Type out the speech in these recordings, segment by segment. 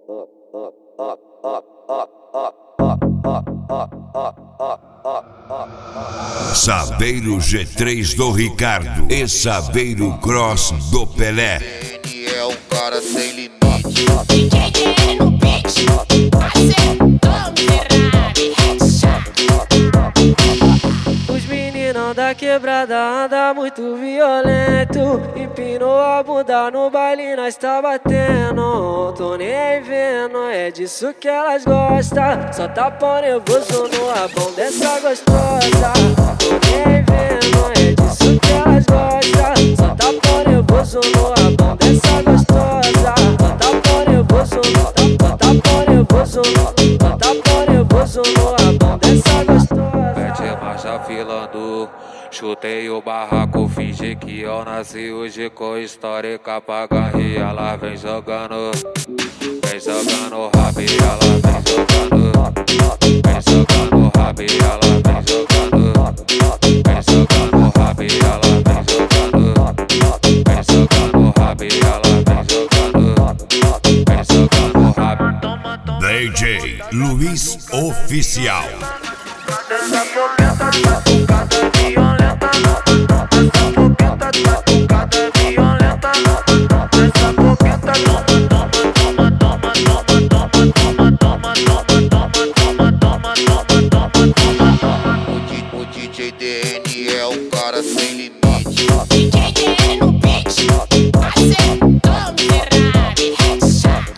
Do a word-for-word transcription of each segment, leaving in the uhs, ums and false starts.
Saveiro G três do Ricardo e Saveiro Cross do Pelé. Ele é um cara sem limite. D J D N no beat, acertou Ferrari, headshot. Os meninão da quebrada anda muito violento. Empinou a bunda no baile, nós tá batendo. Tô nem vendo, é disso que elas gostam. Só tá pau nervoso no rabão dessa gostosa. Tô nem vendo, é disso que elas gostam. Só tá pau nervoso no rabão dessa gostosa. Só tá pau nervoso, só tá pau nervoso, só tá pau nervoso no rabão dessa gostosa. Mete marcha filando, chutei o barraco, fingi que eu nasci hoje com histórica pra ganhar. Ela vem jogando, vem jogando rabo, ela vem jogando, vem jogando rabo, ela vem jogando, vem jogando rabo, ela vem jogando, vem jogando rabo, ela vem jogando, vem jogando rabo. D J Luiz Oficial. Essa fogueta tá tocada violenta. Essa fogueta tá tocada violenta. Essa fogueta toma, toma, toma, toma, toma, toma, toma, toma, toma, toma, toma, toma, toma, toma. O D J D N é um cara sem limite. D J D N no beat, acertou Ferrari, headshot.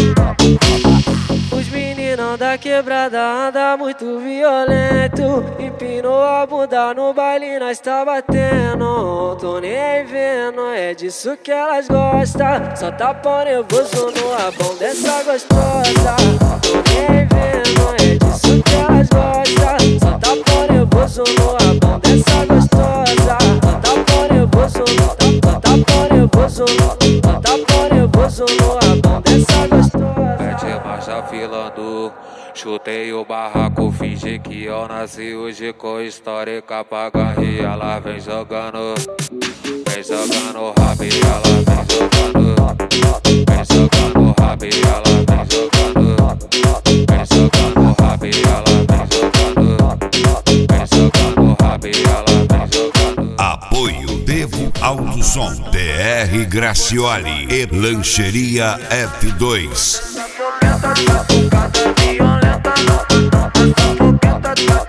Os meninão da quebrada anda muito violento. Empinou a bunda no baile, nós tá batendo. Tô nem vendo, é disso que elas gostam. Só tá pau nervoso no rabão dessa gostosa. Tô nem vendo, é disso que elas gostam. Só tá pau nervoso no rabão dessa gostosa. Só tá pau nervoso, só tá pau nervoso, só tá pau nervoso no rabão dessa gostosa. Mete marcha filando, chutei o barraco, fingi que eu nasci hoje com histórica pra ganhar. Ela vem jogando, vem jogando rabo, ela vem jogando, vem jogando rabo, ela vem jogando, vem jogando rabo, ela vem jogando, vem jogando rabo, ela vem jogando. Apoio Devo Alto Som, D R Gracioli e Lancheria F dois. Essa fogueta tá tocada violenta. Essa fogueta tá